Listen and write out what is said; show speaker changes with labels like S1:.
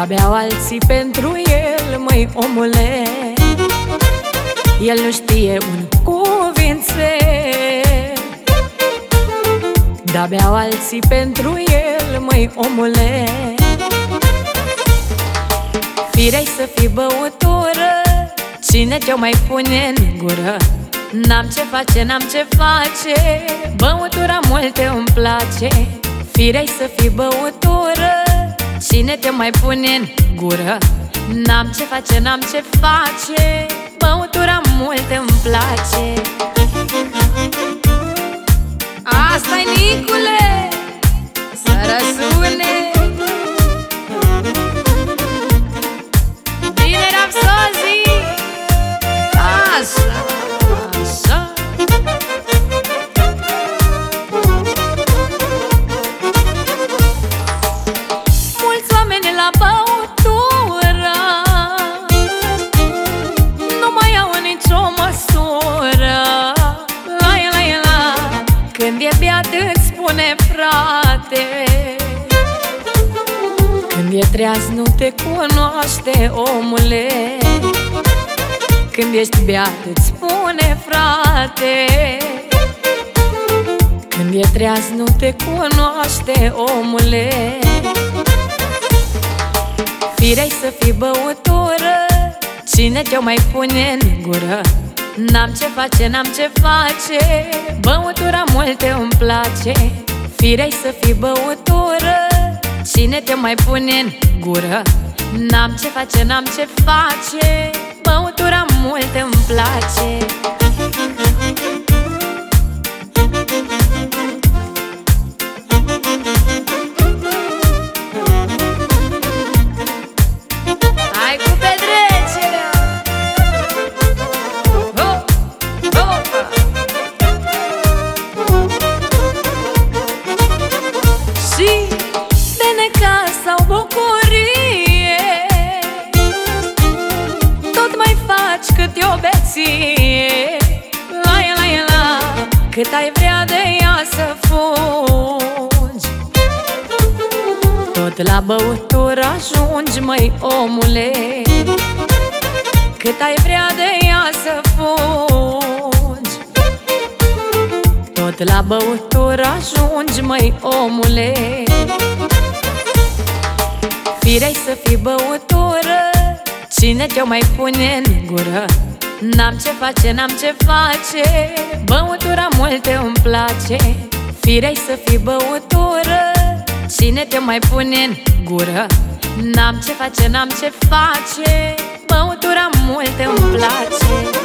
S1: beau alții pentru el, măi omule. El nu știe un cuvinte, da beau alții pentru el, măi omule. Firei să fii băutură, cine te-o mai pune în gură? N-am ce face, n-am ce face, băutura multe îmi place. Firei să fii băutură, cine te mai pune în gură? N-am ce face, n-am ce face, băutura multe îmi place. Asta-i, Nicule, să răsune. Bine, Rapsozii, așa, așa. Mulți oameni la băutură nu mai au nicio măsură. La, când e beat îți spune frate, când e treaz nu te cunoaște, omule. Când ești beat îți spune frate, când e treaz nu te cunoaște, omule. Firei să fii băutură, cine te-o mai pune în gură? N-am ce face, n-am ce face, băutura multe îmi place. Firei să fii băutură, cine te mai pune în gură? N-am ce face, n-am ce face, băutura multe îmi place. Hai cu petrecerea! Și de necaz sau bucurie, tot mai faci cât e o beție. La, cât ai vrea de ea să fugi, tot la băutură ajungi, măi omule. Cât ai vrea de ea să fugi, tot la băutură ajungi, măi omule. Firei să fii băutură, cine te-o mai pune în gură? N-am ce face, n-am ce face, băutura multe îmi place. Firei să fii băutură, cine te mai pune în gură? N-am ce face, n-am ce face, băutura multe îmi place.